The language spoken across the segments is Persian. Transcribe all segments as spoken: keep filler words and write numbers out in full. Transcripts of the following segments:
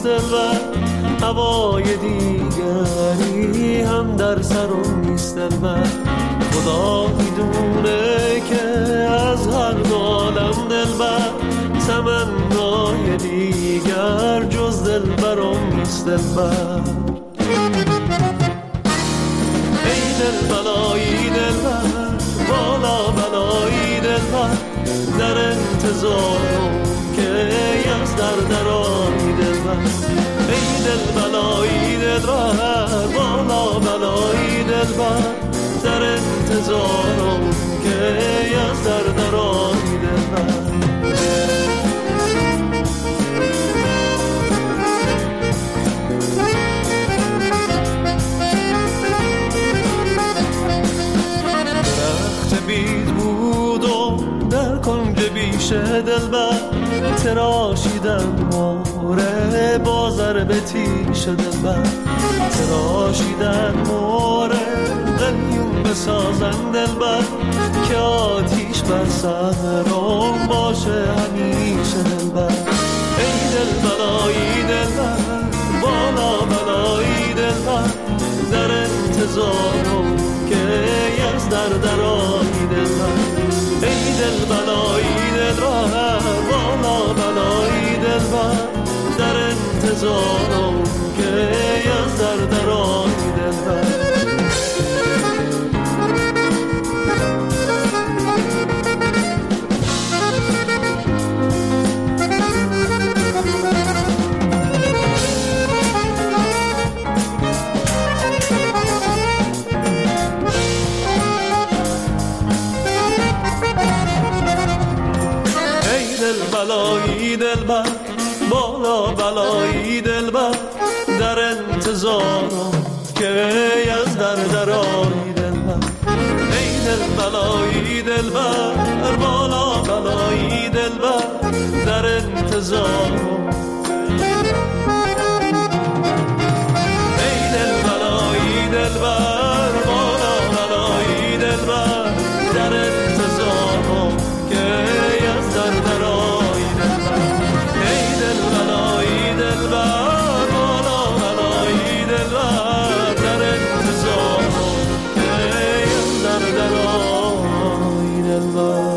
دلبر، هوای دیگری هم در سرم نیست دلبر. خدا میدونه که از هر دو عالم دلبر، تمنای دیگر جز دلبرم نیست دلبر. ای دل بلایی دلبر، بالا بلایی دلبر، در انتظارم که از در درایی دلبر. ای دل بلایی دلبر، بالا بلایی دلبر، در انتظارم که از در درایی دلبر. بید بودم در کنج بیشه دلبر، تراشیدن موره بازر به تیشه دلبر. تراشیدن موره قلیون بسازن دلبر، که آتیش بر سرم باشه همیشه دلبر. ای دل بلایی دلبر، بالا بلایی دلبر، در انتظارم که از در درایی دلبر. ای دل بلایی دلبر، بالا بلایی دلبر، در انتظارم که از در درایی دلبر. بلایی دلبر، بالا بلایی دلبر، در انتظارم که از در درایی دلبر. ای دل بلایی دلبر، بالا بلایی دلبر، در انتظارم. ای دل بلایی دلبر، بالا بلایی دلبر، در انتظارم که از در درایی دلبر. ای دل بلایی دلبر، بالا بلایی دلبر، در انتظارم که از در درایی دلبر.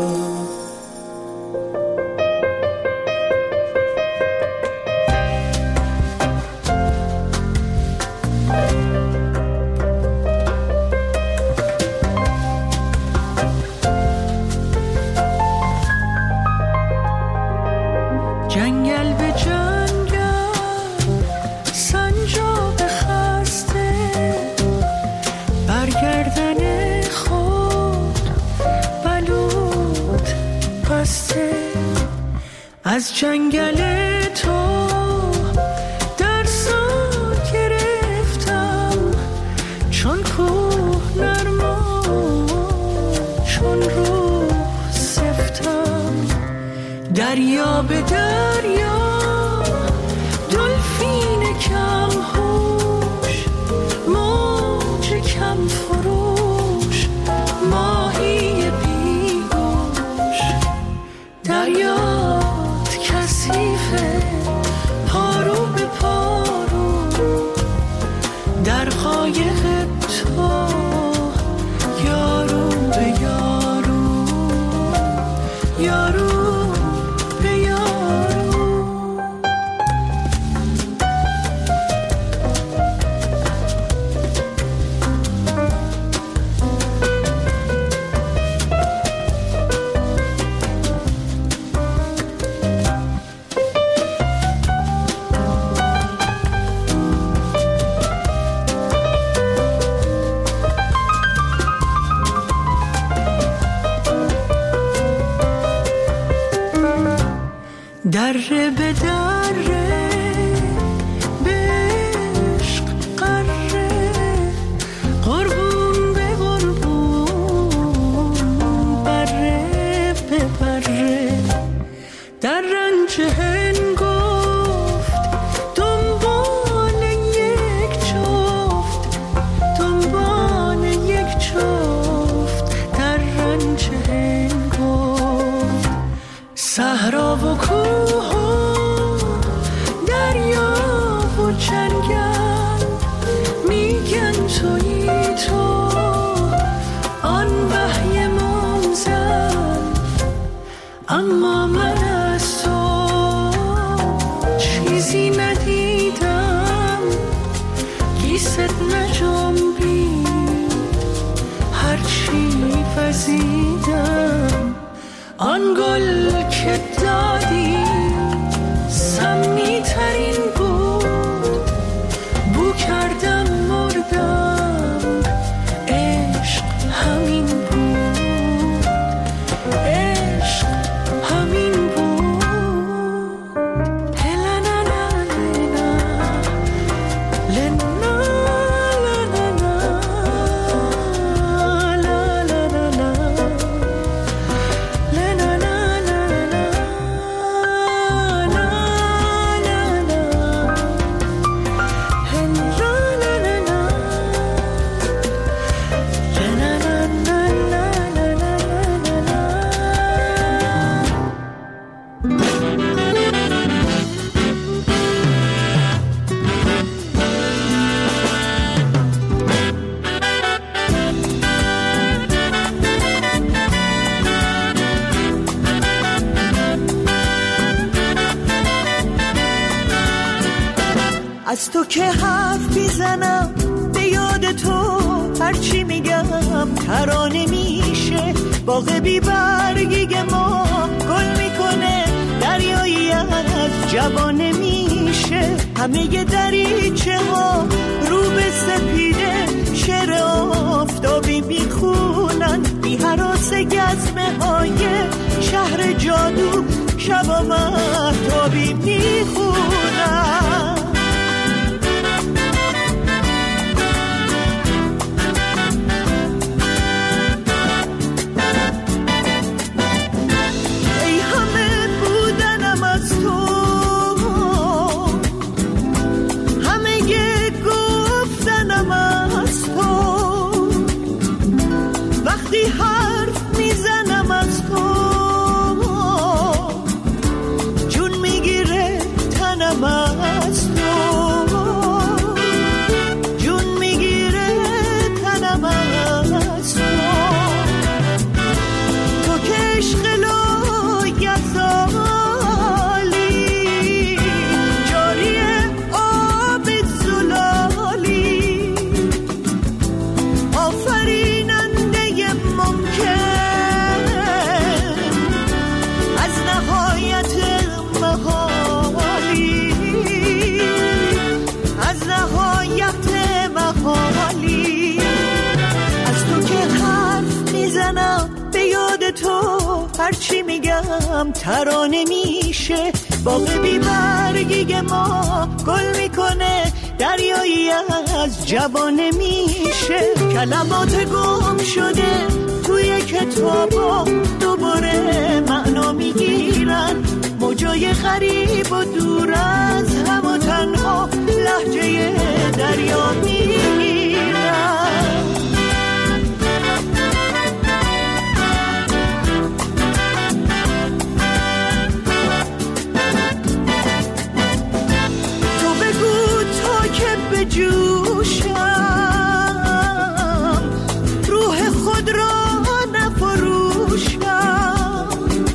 جنگل به جنگل سنجاب خسته، برگردن خود بلود بسته. از جنگل تو درسا گرفتم، چون کوه نرما چون روح سفتم. دریا به دریا دلفین کم هوش، موج کم فروش، ماهی بیگوش. دریات کثیفه پارو به پارو، در قایق تو یارو به یارو، یارو دره به دره به عشق قره، قربون به قربون، بره به بره. در رنج هنگفت دنبال یک جفت، دنبال یک جفت، در رنج هنگفت. صحرا و کوه و دریا اما من از تو چیزی ندیدم، گیست نجنبید هرچی وزیدم. آن گل که دادی سمی ترین بود، بو کردم مردم، عشق همین بود، عشق همین بود. هلنا لا لنا لنا لا لا لا از تو که حرف میزنم به یاد تو، هرچی میگم ترانه میشه. باغ بی برگی ما گل میکنه، دریایی از جوانه میشه. همه دریچه ها رو به سپیده، شعر آفتابی میخونن، بی هراس گزمه های شهر جادو شبا مهتابی میخونن. هرچی میگم ترانه میشه. باغ بی برگی ما گل میکنه، دریایی از جوانه میشه. کلمات گم شده توی کتابا دوباره معنا میگیرن، موجای غریب و دور از هم و تنها لهجه دریا میگیرن. جوشم روح خود را نفروشم،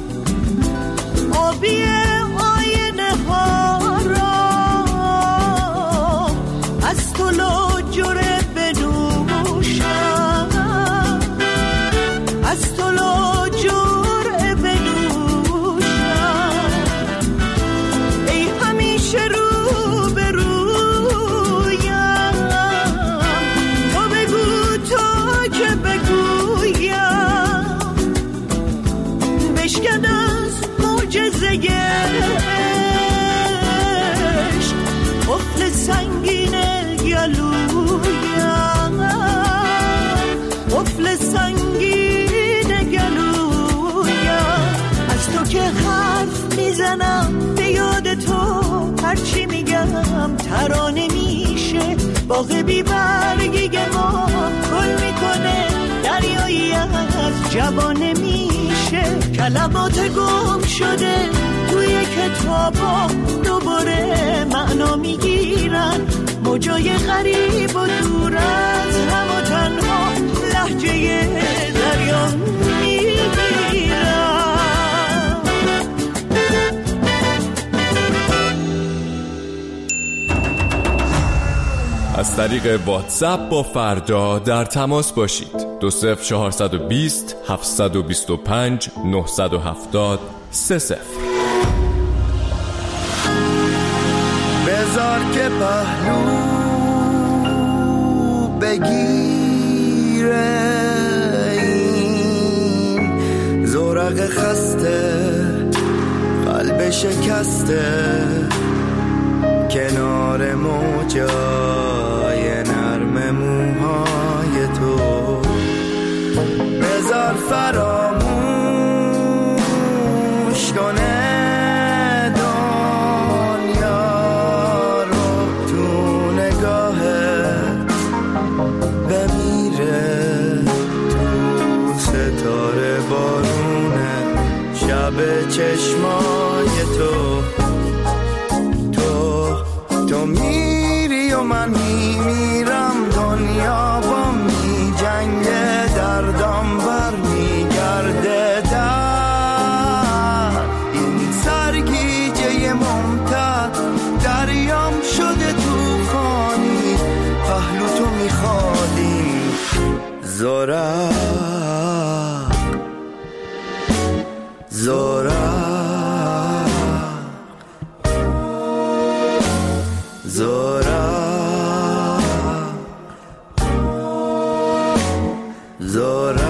آبی آینه ها را از تو لاجره بنوشم، از تو لاجره بنوشم. ای همیشه رو به رو قفل سنگین گلویم، قفل سنگین گلویم. از تو که حرف میزنم به یاد تو، هرچی میگم ترانه میشه. باغ بی برگی ما گل میکنه، دریایی از جوانه میشه. کلمات گم شده توی کتابا دوباره معنا میگیرن، موجای غریب و دور از هم و تنها لهجه دریا میگیرن. از طریق واتساپ با فردا در تماس باشید. دو صفر چهارصد و بیست هفتصد و بیست و پنج نهصد و هفتاد سه صفر. بذار که پهلو بگیره این زورق خسته، قلب شکسته کنار موجای نرم موهای تو. بذار فراموش کنه دنیا رو، تو نگاهت بمیره تو ستاره بارونه شب چشمای تو. تو میری و من میمیرم، دنیا با می جنگه، دردم بر میگرده در این سرگیجه ممتد. دریام شده توفانی، پهلو تو میخوادیم زورق زورق زورق زورق.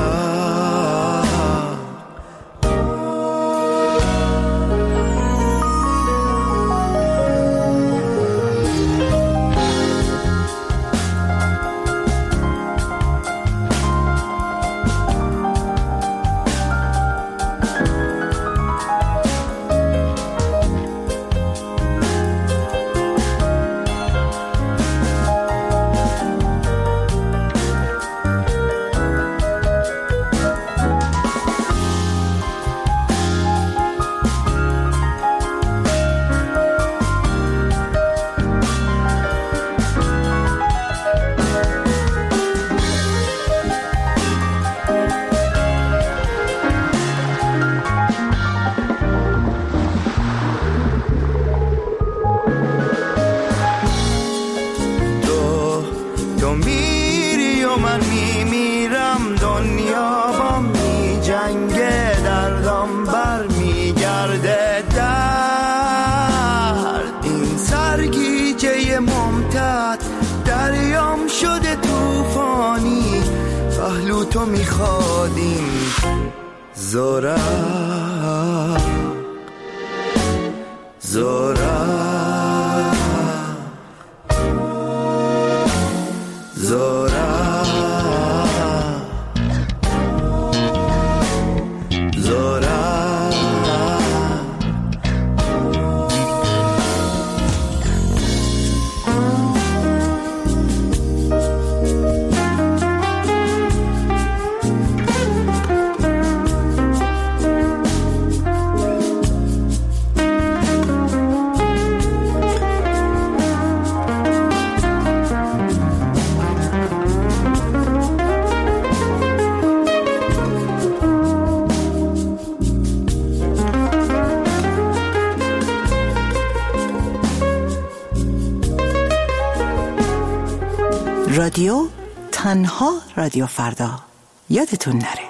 دریام شده توفانی، پهلو تو میخوادیم زورق زورق زورق رادیو تنها رادیو فردا، یادتون نره.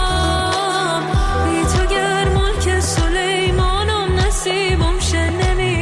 نمی‌شنوی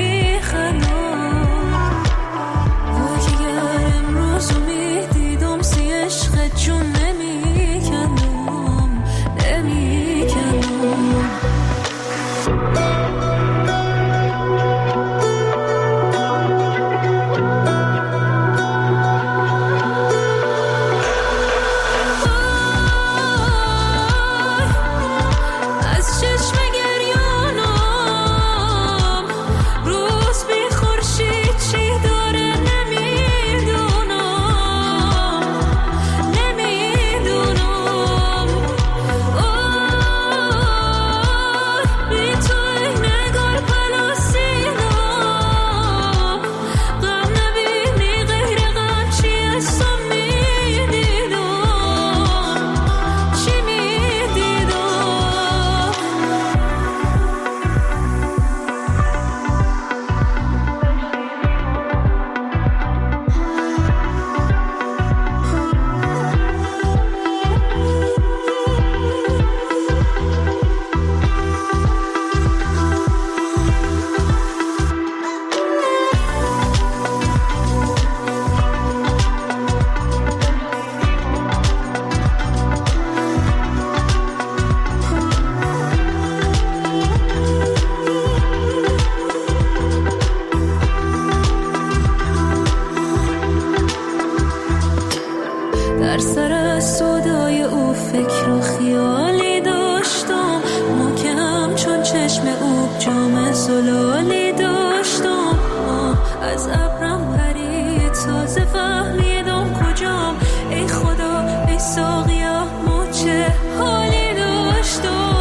زلالی داشتم، از ابرم پرید تازه فهمیدم کجام. ای خدا ای ساقیا ما چه حالی داشتم.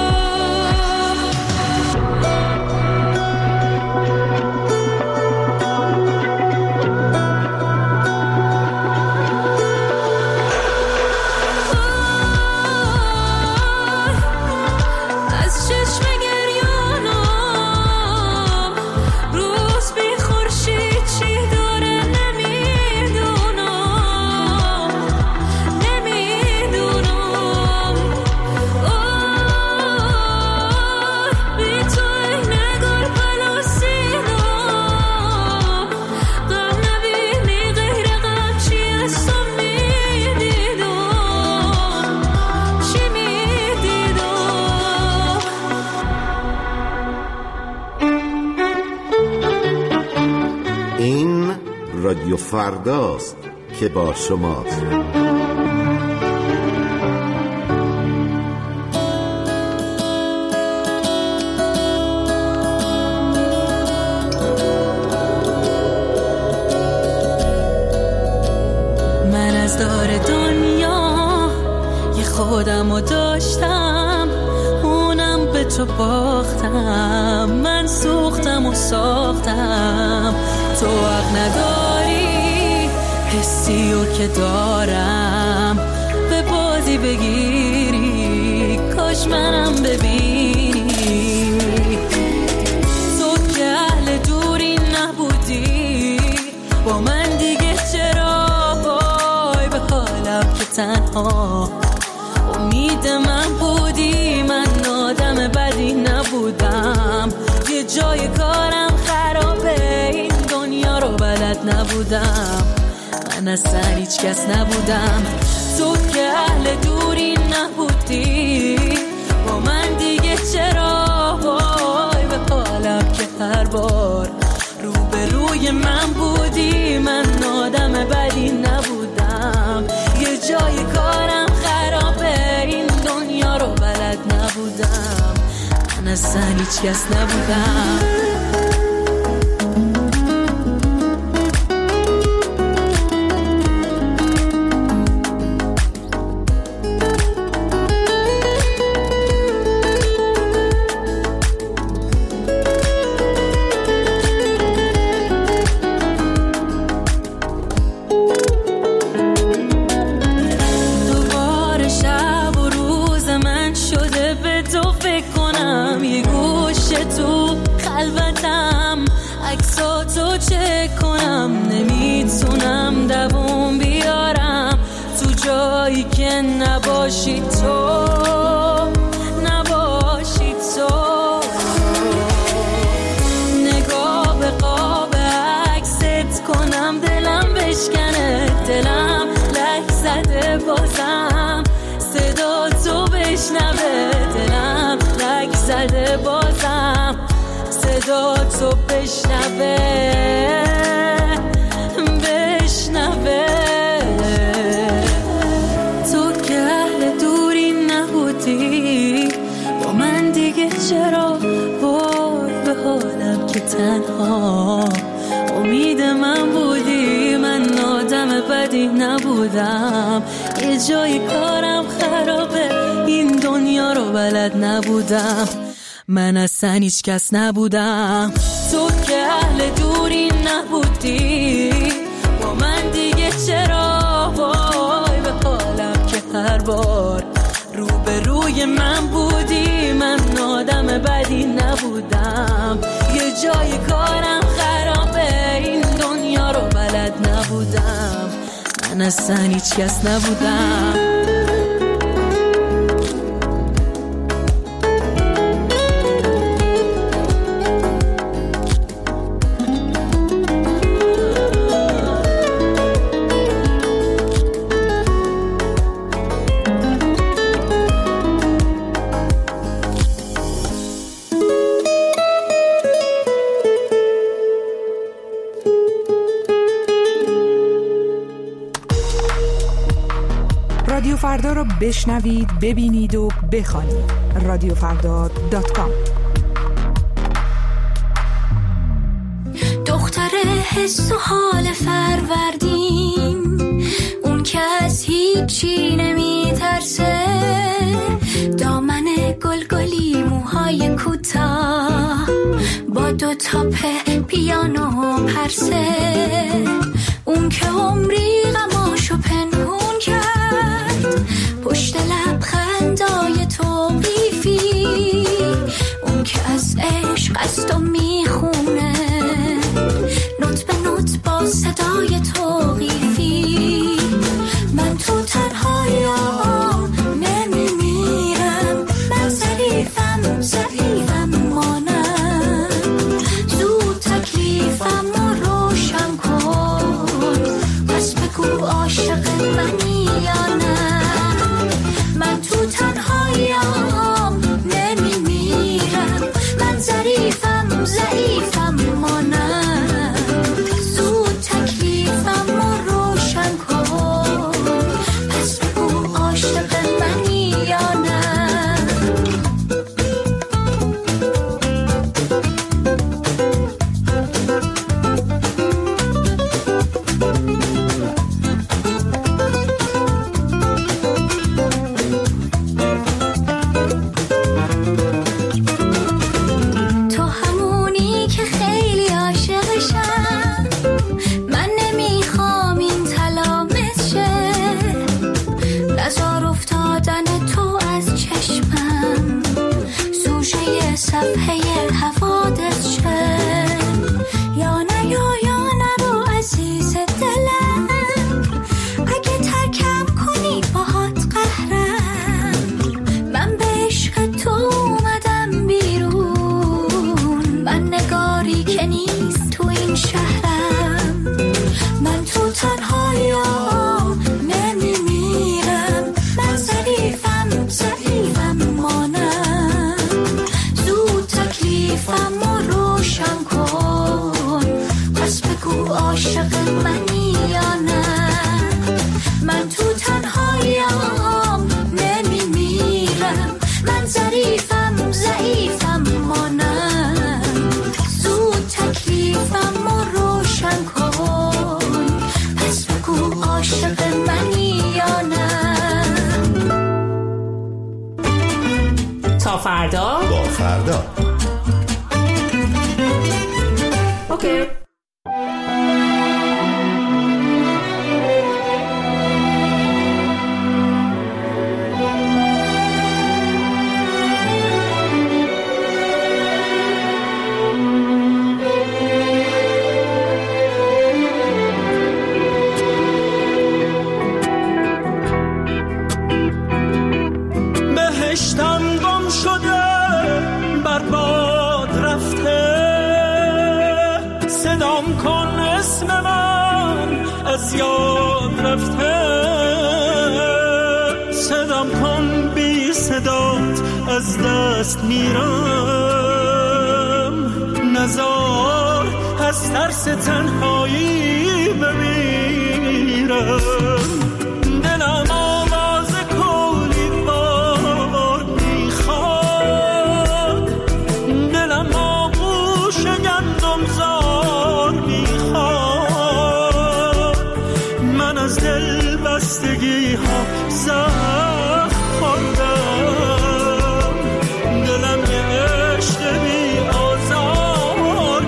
رادیو فرداست که با شماست. من از دار دنیا یه خودمو داشتم، اونم به تو باختم. من سوختم و ساختم، تو حق نداری حسی و که دارم به بازی بگیری. کاش منم ببینی، تو که اهل دوری نبودی با من دیگه چرا؟ وای به حالم که تنها امید من بودی. من آدم بدی نبودم، یه جای کارم خرابه، این دنیا رو بلد نبودم. من اصلا هیچ کس نبودم، تو که اهل دوری نبودی با من دیگه چرا؟ وای به حالم که هر بار رو به روی من بودی. من آدم بدی نبودم، یه جای کارم خرابه، این دنیا رو بلد نبودم. من اصلا هیچ کس نبودم. عکساتو چک کنم، نمیتونم دووم بیارم تو جایی که نباشی تو، نباشی تو. نگاه به قاب عکست کنم، دلم بشکنه، دلم لک زده بازم صدا تو بشنوه. دلم لک زده بازم صدا تو بشنوه، بشنوه. تو که اهل دوری نبودی با من دیگه چرا؟ وای به حالم که تنها امید من بودی. من آدم بدی نبودم، یه جای کارم خرابه، این دنیا رو بلد نبودم. من اصلا هیچ کس نبودم، تو که اهل دوری نبودی با من دیگه چرا؟ وای به حالم که هر بار رو به روی من بودی. من آدم بدی نبودم، یه جای کارم خرابه، این دنیا رو بلد نبودم. من اصلا هیچ کس نبودم. رادیو فردا رو بشنوید، ببینید و بخوانید. رادیو فردا دات کام حس و حال فروردین، اون که از هیچی نمی ترسه، دامن گلگلی موهای کوتاه با دو تا پیانو پرسه، اون که عمری غماشو پنهون کرد پشت لبخندای توقیفی، اون که از عشق از تو میخونه نوت به نوت با صدای توقیفی. من تو تنهاییم نمیمیرم، من ظریفم ضعیفم مانم، زود تکلیفم رو روشن کن، پس بگو عاشق منی یا نه. من تو تنهاییم نمیمیرم، من ظریفم ضعیفم مانم، زود تکلیفم رو روشن کن، پس بگو عاشق منی یا نه. تو همونی که خیلی عاشقشم، من نمیخوام این تلامت شه، نزار افتادن تو از چشمم سوژه صفحه حوادث شه. یا نه یا یا نرو عزیز دلم، اگه ترکم کنی باهات قهرم، من به عشق تو اومدم بیرون، من نگاری که نیست تو این شهرم. من تو تنهاییم نمیمیرم، من ظریفم ضعیفم مانم، زود تکلیفم رو روشن کن، پس بگو عاشق منی یا نه. من تو تنهاییم نمیمیرم، من ظریفم ضعیفم مانم، زود تکلیفم رو روشن کن، پس بگو عاشق منی یا نه. تا فردا. با فردا. اوکی. بهشتم گم شده برباد رفته، صدام کن اسم من از یاد رفته، صدام کن بی صدات از دست میرم، نزار از ترس تنهایی بمیرم. دلم آواز کولی بار میخواد، دلم آغوش گندم زار میخواد، من از دل بستگی ها زخم خوردم، دلم یه عشق بی آزار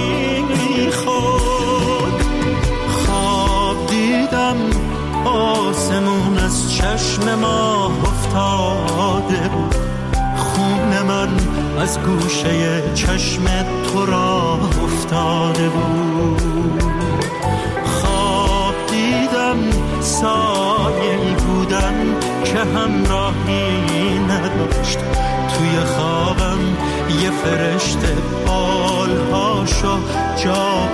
میخواد. خواب دیدم آسمون از چشم ما افتاده بود، خون من از گوشه چشم تو را افتاده بود. خواب دیدم سایه‌ای بودن که همراهی نداشت، توی خوابم یه فرشته بالهاشو جا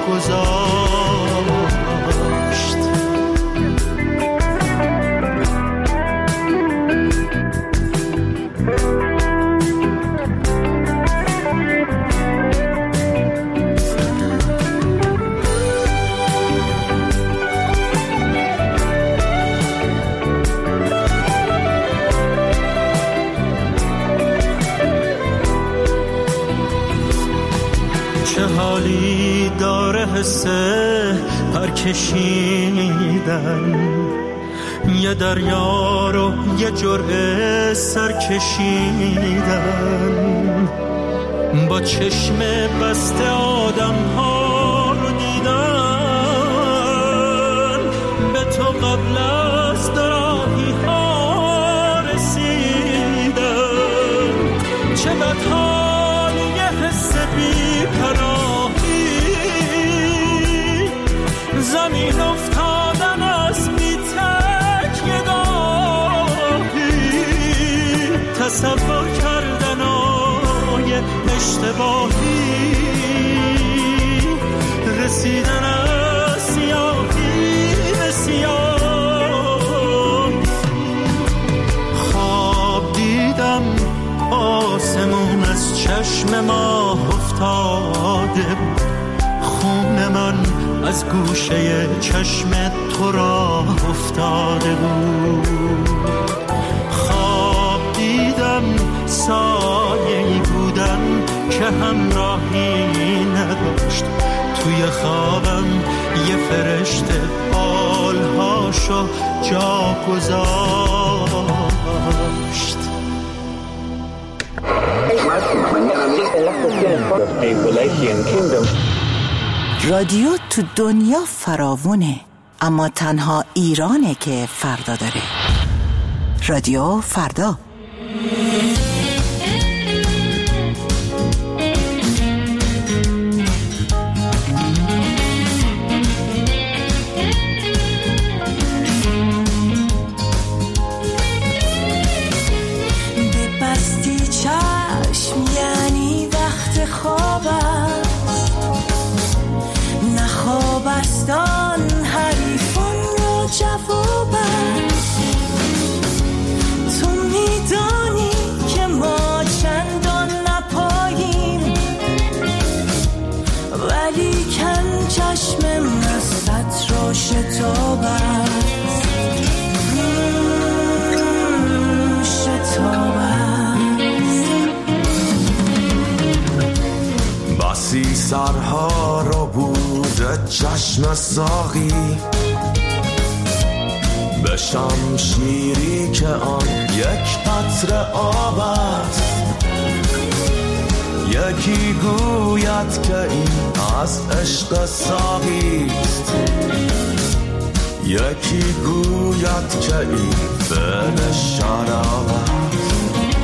گذاشت. حس پر کشیدن، یه دریا رو یه جرعه سر کشیدن، با چشم بسته آدم ها رو دیدن، به تو قبل از دراهی ها رسیدن. چه بدحال یه حس بی پناهی، زمین افتادن از بی تکیه گاهی، تصور کردن آی اشتباهی، رسیدن از سیاهی به سیاه. خواب دیدم آسمون از چشم ماه افتاده بود، خون من از گوشه چشم تو راه افتاده بود. خواب دیدم سایه‌ای بودن که همراهی نداشت، توی خوابم یه فرشته بالهاشو جا گذاشت. رادیو تو دنیا فراوونه، اما تنها ایرانه که فردا داره. رادیو فردا. ببستی چشم یعنی وقت خواب است، نخواب است آن حریفان را جواب است. تو میدانی که ما چندان نپاییم، ولی کن چشم مستت را شتاب است، شتاب است. بسی سرها رو بوده چشم ساقی، به شمشیری که آن یک قطره آب است. یکی گوید که این از عشق ساقیست، یکی گوید که این فعل شراب است،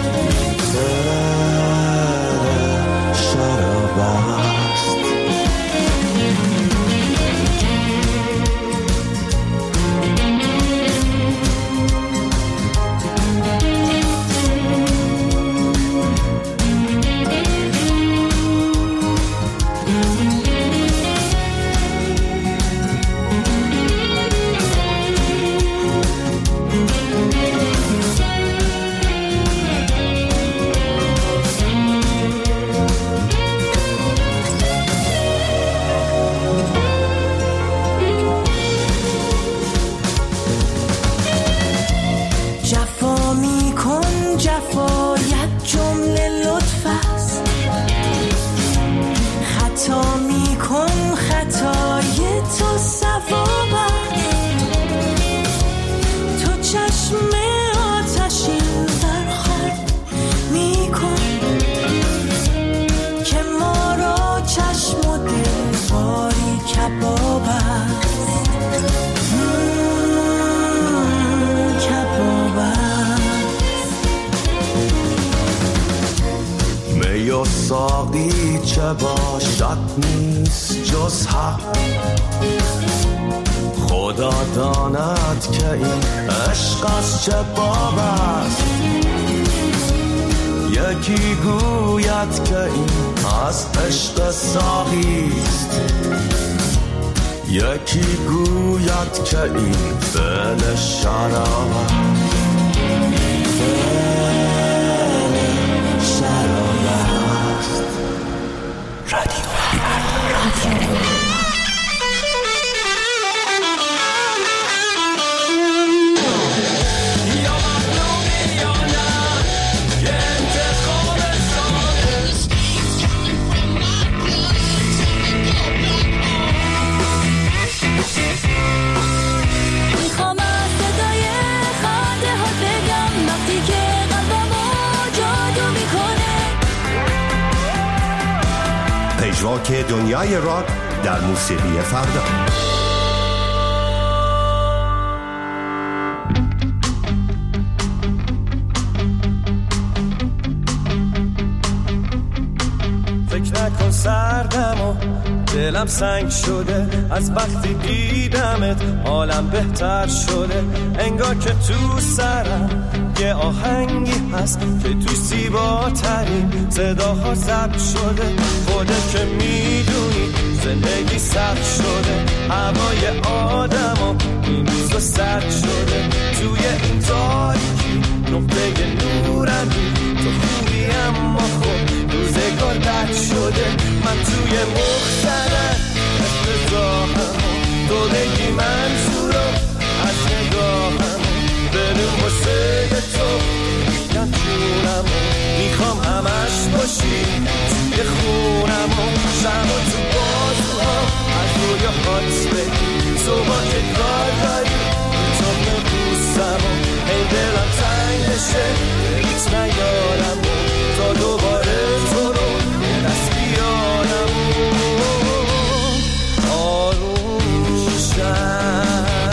فعل شراب است. جفا میکن جفا یک جمله لطف است، خطا میکن خطای تو ثواب است. تو چشم آتشین برخور میکن که ما را چشم و دل باری کباب است، کباب است. می و ساقی چه باشد نیست جز حق، خدا داند که این عشق از چه باب است. یکی گوید که این از عشق ساقیست، یکی گوید که این فعل شراب است، فعل شراب است. رادیو رادیو که دنیای راک در موسیقی فردا. فکر نکن سردم و دلم سنگ شده، از وقتی دیدمت حالم بهتر شده. انگار که تو سرم یه آهنگی هست که تو زیباترین صداها ضبط شده. خودت که میدونی زندگی سخت شده، هوای آدم و این روزا سرد شده. توی این تاریکی نقطه نورمی تو خوبی اما خب روزگار بد شده. من توی مختلف افتضاحم، تو بگی منظورم از نگاهم. بریم واسه تو میگم جونم، میخوام همش باشی توی خونم و شم و تو بازوها از روی هات بگی. صبح که کار داری تو نبوسم و این دلم تنگ بشه دلیت نیارم تا دوباره تو رو یه دست بیارم آروم شم.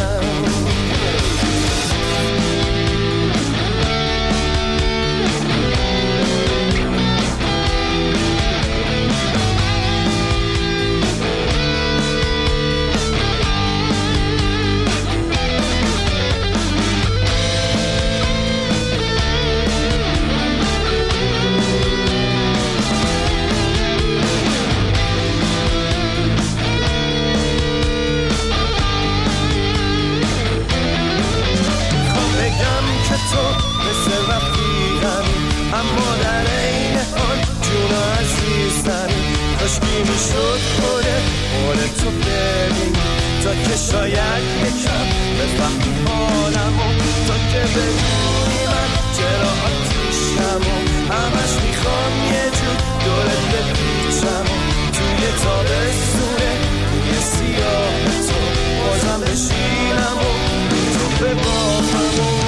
تو مثل رفیقمی اما در این حال جون عزیزمی. کاشکی میشد خوره خوره تو ببینی تا که شاید یکم بفهمی حالمو. تا که بدونی من چرا آتیشم و همش میخوام یه جور دورت بپیچم و توی تابستونه توی سیاه تو بازم بشینم و تو ببافم و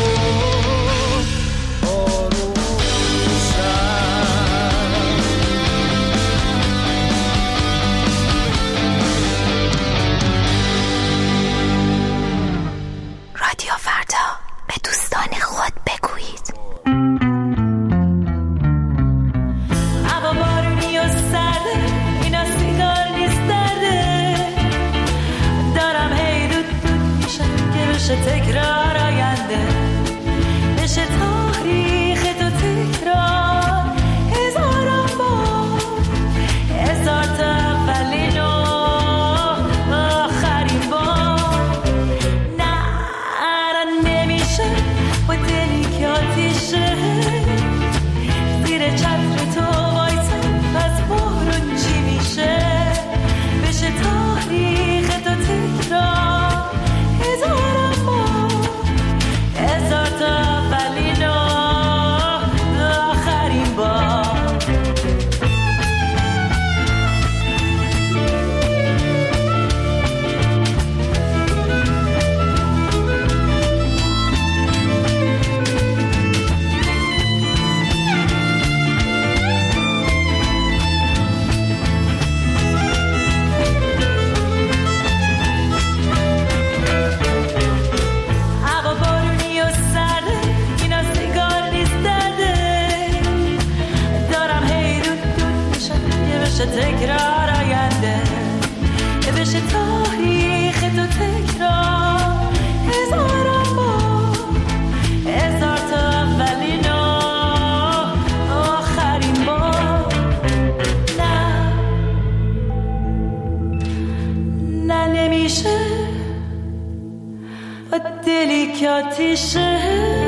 رادیو فردا به دوستان خود بگویید. هوا بارونی و سرده، اینا سیگار نیست درده. دارم هی دود دود میشم که بشه تکرار آینده، بشه تاریخ تو تکرار. هزارم بار هزار تا اولین و آخرین بار. نه نمیشه با دلی که آتیشه زیر چتر تو وایسم از بارون چی میشه. بشه تاریخ تو تکرار. هزارم بار هزار تا اولین و آخرین بار. هوا بارونی و سرده، اینا سیگار نیست درده. دارم هی دود دود میشم که بشه تکرار آینده، که بشه تاریخ تو تکرار. هزارم بار هزار تا اولین و آخرین بار. نه نه نمیشه با دلی که آتیشه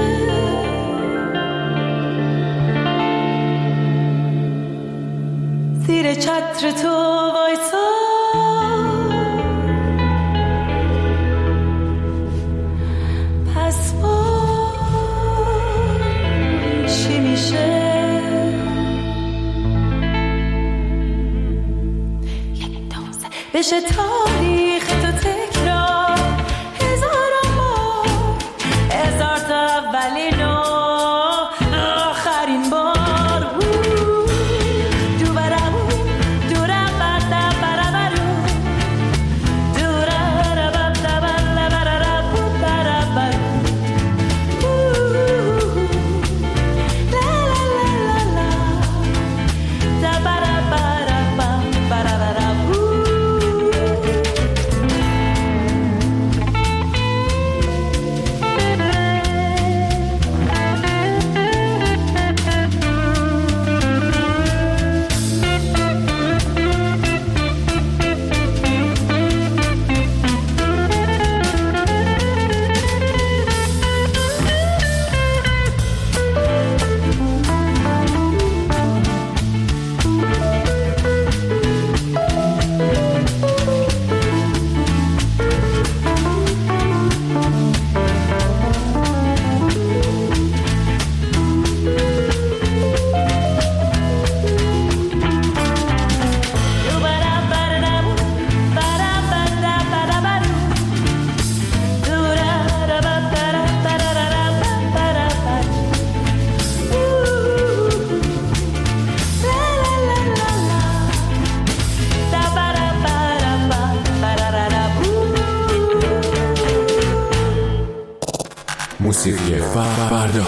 زیر چتر تو وایسا. پس با چی میشه؟ بشه تاریخ تو تکرار. هزارم بار هزار تا اولین و آخرین بار. دو برم دورم بدم موسیقی فردا.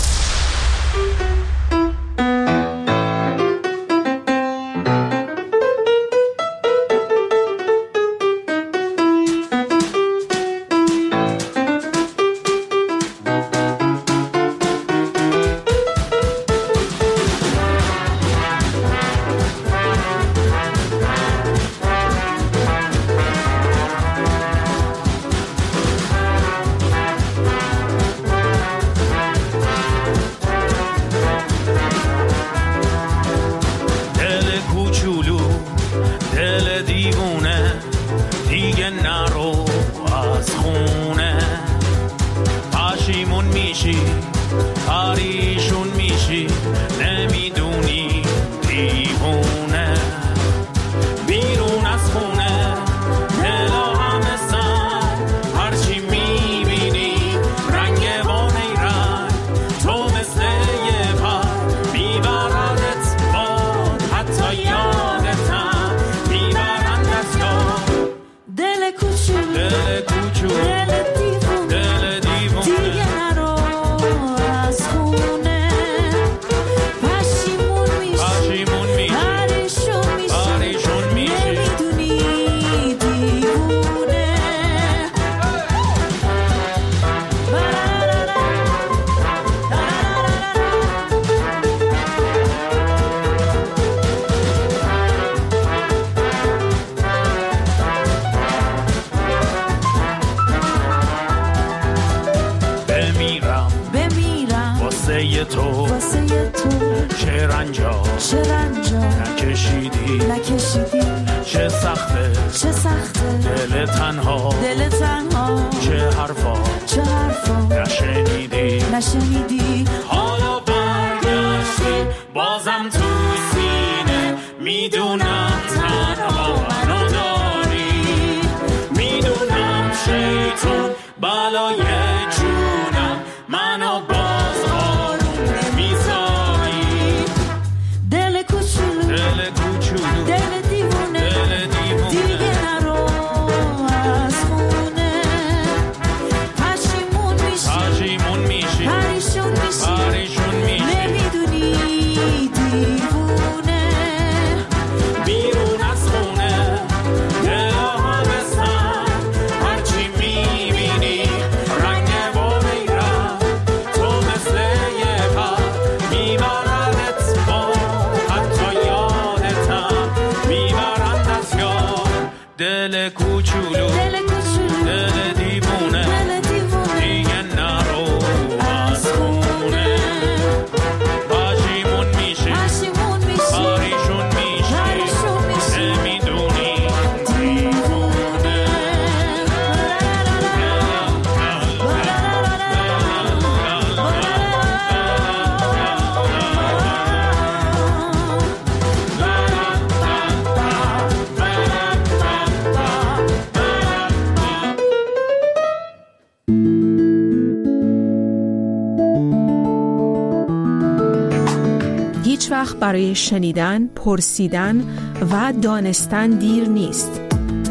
وقت برای شنیدن، پرسیدن و دانستن دیر نیست.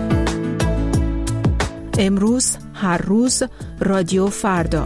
امروز، هر روز، رادیو فردا.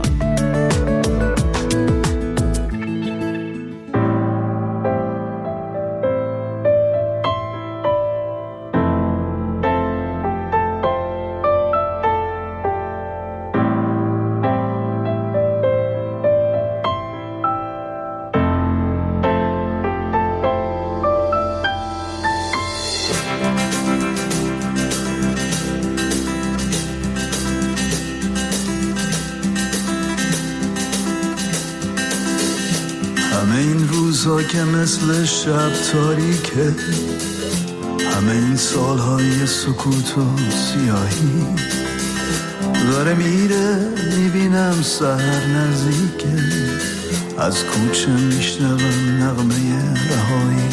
که مثل شب تاریکه، همه این سالهای سکوت و سیاهی داره میره، میبینم سحر نزدیکه، از کوچه میشنوم نغمه رهایی،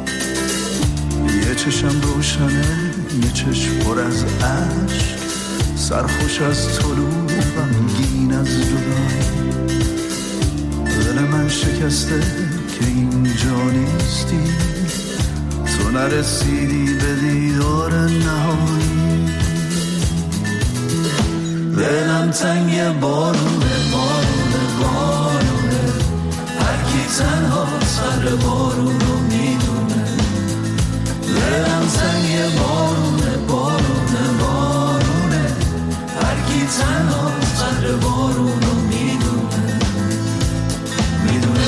یه چشم روشنه، یه چشم پر از عشق، سرخوش از طلوع غمگین از جدایی، دل من شکسته که اینجا نیستی، تو نرسیدی به دیدار نهایی، دلم تنگ بارونه بارونه بارونه، هر کی تنها سر بارون رو میدونه. دلم سنگ بارونه بارونه بارونه، هر کی تنها سر بارون رو میدونه میدونه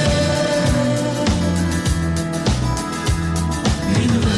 میدونه.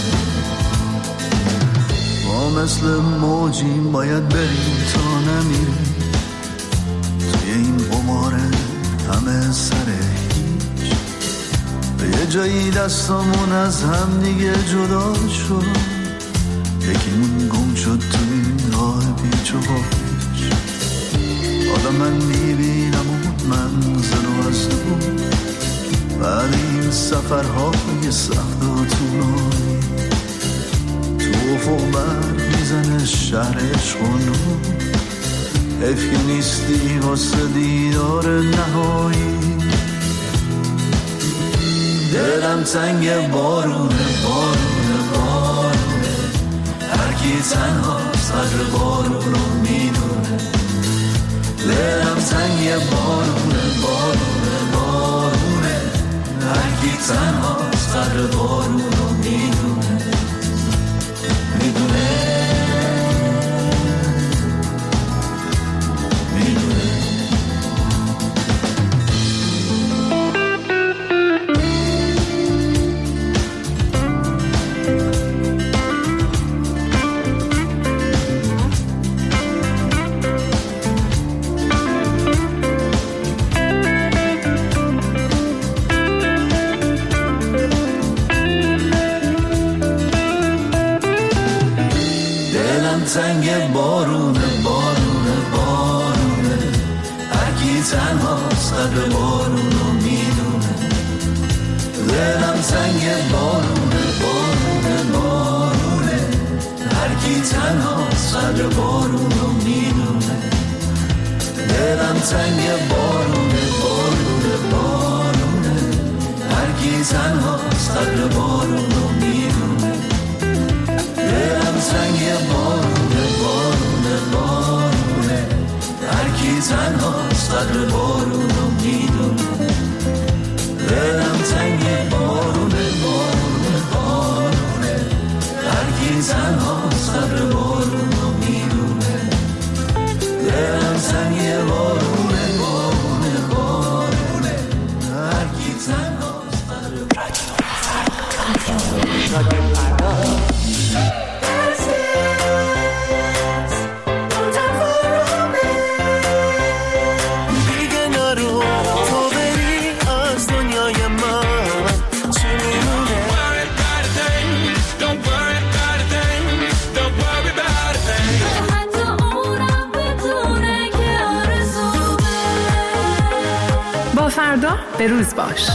ما مثل موجیم باید بریم تا نمیریم توی این قماره همه سر هیچ. به یه جایی دستامون از هم دیگه جدا شد، یکیمون گم شد تو این راه پیچ و خاش. حالا من میبینم اون منظر رو از دور، بعد این سفرهای سخت و طولانی. تو افق برق میزنه شهر عشق و نور، حیف که نیستی واسه دیدار نهایی. دلم تنگ بارونه بارونه بارونه، هر کی تنها سر بارون رو میدونه. دلم تنگ بارونه بارونه بارونه، هر کی تنها سر بارون رو میدونه میدونه میدونه. سنگ بارونه بارونه بارونه، هر کی تنها سر بارون رو میدونه. دلم سنگ بارونه بارونه بارونه، هر کی تنها سر بارون رو میدونه. دلم سنگ بارونه بارونه بارونه، هر کی تنها سر بارون رو میدونه. دلم سنگ بارونه بارونه بارونه، هر کی تنها سر بارون رو میدونه. دلم سنگ بارونه بارونه بارونه، هر کی تنها سر بارون رو میدونه. دلم سنگ بارونه بارونه بارونه، هر کی تنها سر بارون فردا به روز باش.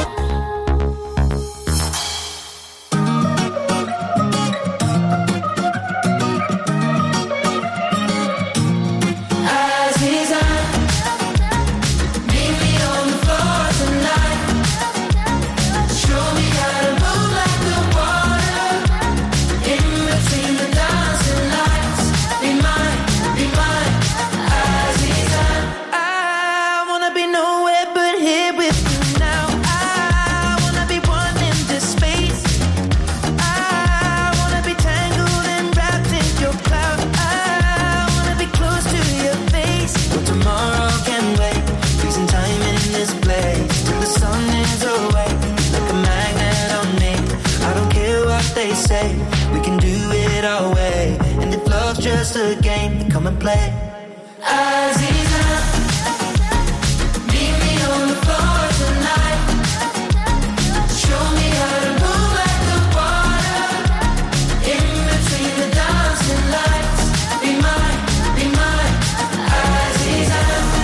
Just a game, come and play. Aziza, meet me on the floor tonight. Show me how to move like the water. In between the dancing lights, be mine, be mine, Aziza.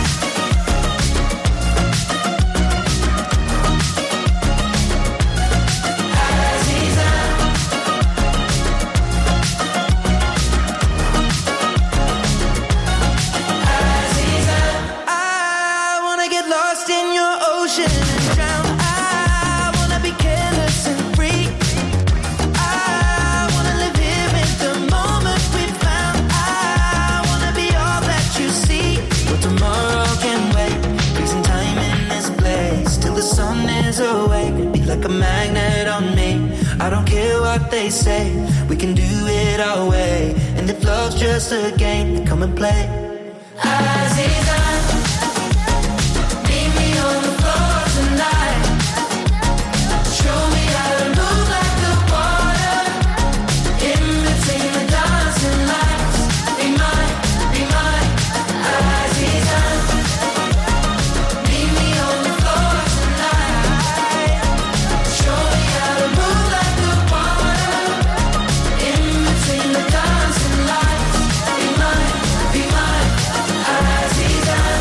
Aziza. Aziza. like a magnet on me. I don't care what they say, we can do it our way. And if love's just a game, then come and play. Azizan, meet me on the floor tonight. Show me how to move like the water in between the dancing lights. Be mine, be mine, Azizan. Meet me on the floor tonight. Show me how to move like the water in between the dancing lights. Be mine, be mine, Azizan.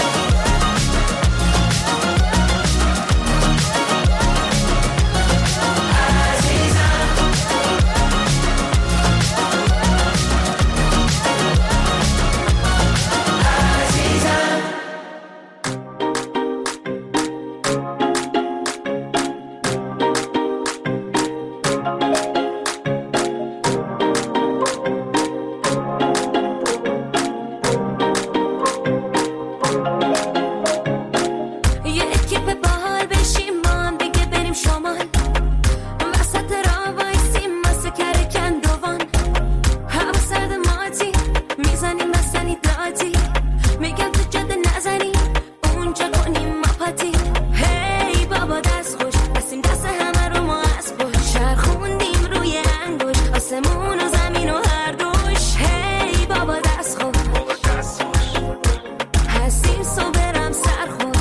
یه اکیپ باحال بشیم ما هم دیگه بریم شمال وسط راه وایسیم واسه کره کندوان هوا سرد ماتی میزنیم بستنی دادی میگم تو جاده نزنی اونجا کنیم ما پاتی هی بابا دست خوش بسیم دست همه رو ما از پشت چرخوندیم روی انگوش آسمون و زمین و هر دوش هی بابا دست خوش هستیم صبرم سرخور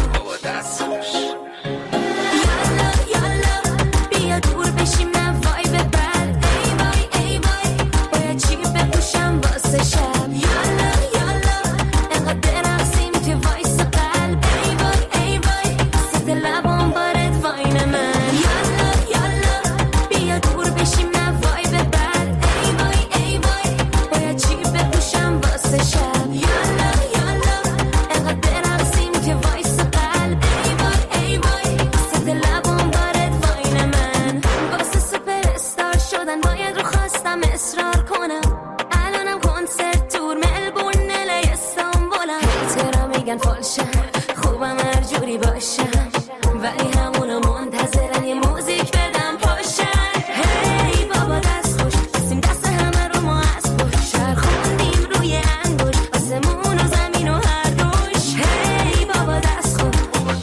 یالا یالا بیا دور بشیم نه وای ببر ای وای ای وای باید چی بپوشم واسه شب یالا یالا انقدر رقصیم که وایس قلب ای وای ای وای ست لبام بارد واین من یالا یالا بیا دور بشیم نه وای ببر ای وای ای وای باید چی بپوشم واسه شب یالا یالا انقدر رقصیم که وایس قلب ای وای ای وای ست لبام بارد واین من واسه سوپر استار شدن باید رو خواستم اصرار کنم الانم کنسرت تور ملبورن الی استانبولم هیترا میگن فالشم خوبم هر جوری باشم ولی همونا منتظرن یه موزیک بدم پاشن هی بابا دست خوش بسیم دست همه رو ما از پشت چرخوندیم روی انگوش آسمون و زمین و هر دوش هی بابا دست خوش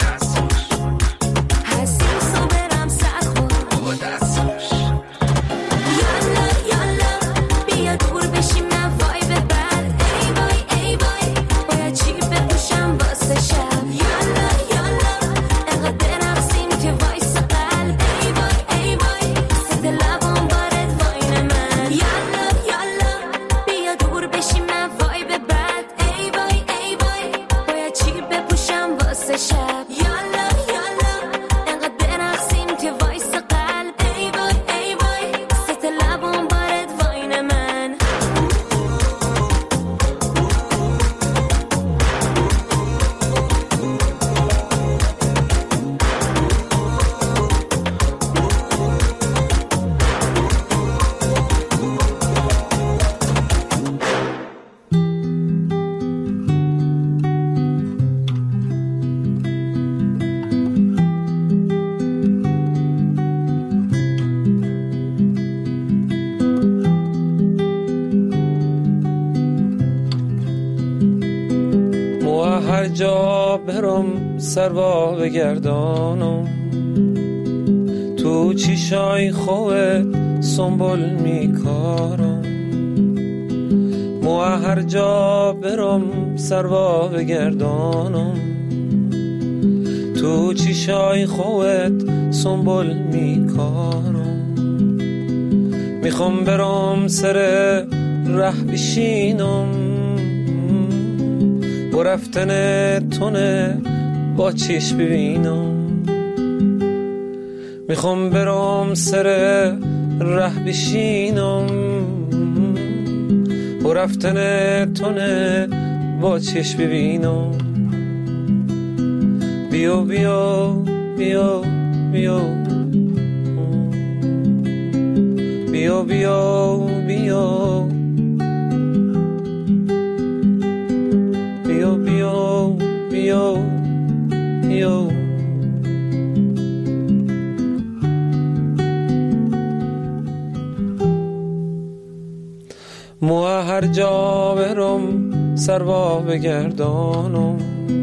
هستیم صبرم سرخور یالا یالا بیا دور بشیم نه وای ببر ای وای ای وای باید چی بپوشم واسه شب یالا یالا انقدر رقصیم که وایس قلب ای وای ای وای ست لبام بارد واین من یالا یالا بیا دور بشیم نه وای ببر ای وای ای وای باید چی بپوشم واسه شب یالا یالا انقدر رقصیم که وایس قلب ای وای ای وای ست لبام بارد واین من مو هر جا برم سروا بگردانم تو چیشای خوت سنبول میکارم مو هر جا برم سروا بگردانم تو چیشای خوت سنبول میکارم میخوام برم سر ره بشینم با رفتن تونه با چیش ببینم میخوام برم سر ره بشینم با رفتن تونه با چیش ببینم بیا بیا بیا بیا بیا بیا بیا بیا بیا بیا بیا هر جا برم سروا بگردانم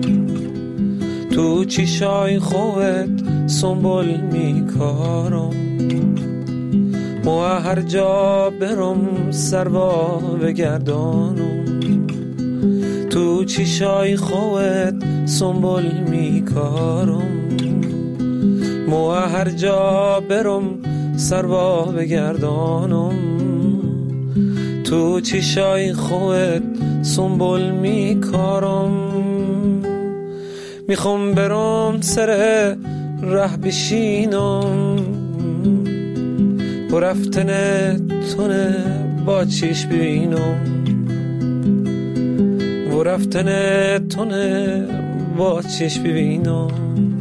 تو چیشای خوبت سنبول میکارم و هر جا برم سروا بگردانم تو چیشای خوبت سنبول میکارم و هر جا برم سروا بگردانم تو چیشای خوبت سنبول میکارم میخوام برم سر ره بشینم و رفتن تونه با چیش ببینم و رفتن تونه با چیش ببینم